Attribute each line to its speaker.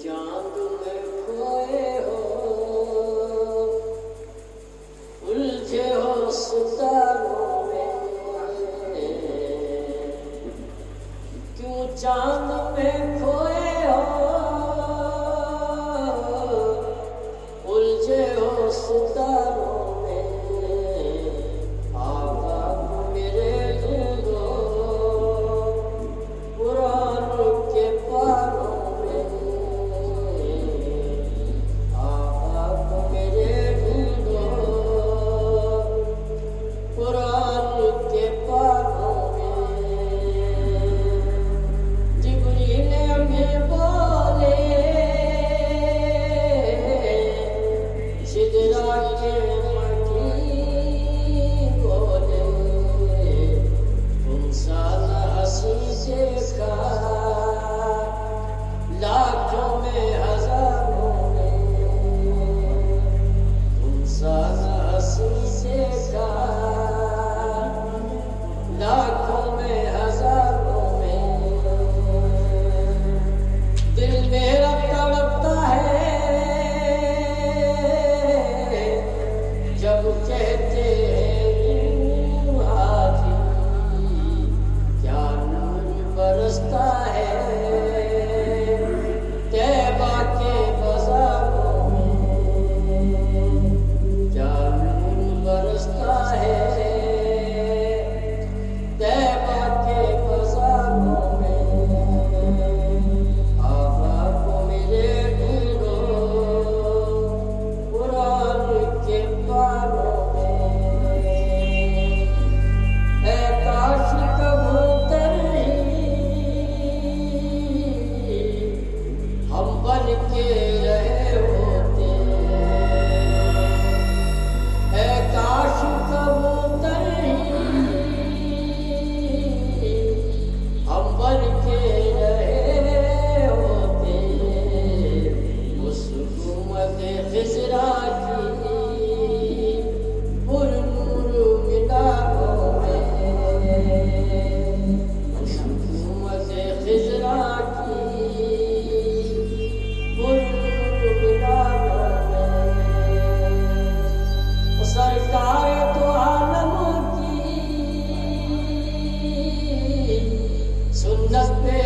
Speaker 1: चांद में खोए हो, उलझे हो सितारों में, क्यों चांद में खोए हो, उलझे हो सितारों में, आका को मेरे ढूंढो कुरान के पारों में, आका को मेरे ढूंढो कुरान के पारों में। जिब्रील में बोले सिदरा के मकीन बोले, तुम साला हंसी देखा लाखों में हजारों में, तुम साला हंसी देखा लाखों में हजारों में। दिल मेरा तड़पता है जब कहते हैं यूं हाथी, क्या नूर बरसता है तैबा के बाजारों में, क्या नूर बरसता है तैबा के बाजारों में, आका को मेरे ढूंढो कुरान के पारों में। ऐ काश कबूतर ही हम बन के रहे होते, ऐ काश कबूतर ही हम बन के रहे होते, उस हुकूमत खिजरा की पुरनूर मीनारों में, उस हुकूमत खिजरा की पुरनूर मीनारों में। सरकार तो आलम की सुन्नत पे